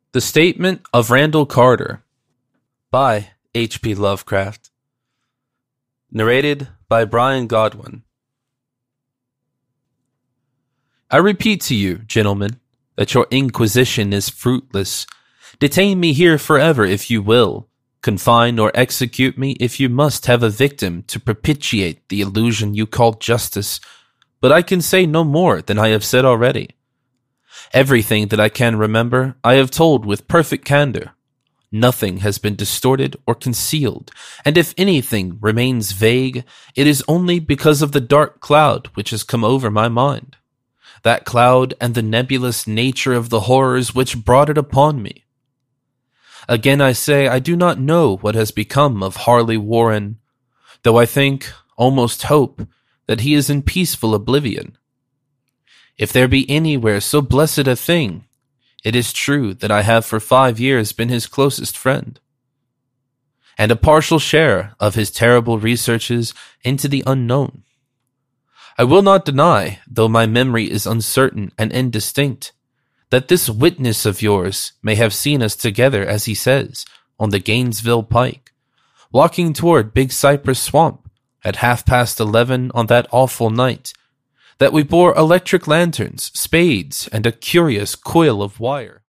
The Statement of Randall Carter by H.P. Lovecraft. Narrated by Brian Godwin. I repeat to you, gentlemen, that your inquisition is fruitless. Detain me here forever if you will. Confine or execute me if you must have a victim to propitiate the illusion you call justice. But I can say no more than I have said already. Everything that I can remember, I have told with perfect candor. Nothing has been distorted or concealed, and if anything remains vague, it is only because of the dark cloud which has come over my mind. That cloud and the nebulous nature of the horrors which brought it upon me. Again I say I do not know what has become of Harley Warren, though I think, almost hope, that he is in peaceful oblivion. If there be anywhere so blessed a thing, it is true that I have for 5 years been his closest friend, and a partial share of his terrible researches into the unknown. I will not deny, though my memory is uncertain and indistinct, that this witness of yours may have seen us together, as he says, on the Gainesville Pike, walking toward Big Cypress Swamp at 11:30 on that awful night, that we bore electric lanterns, spades, and a curious coil of wire.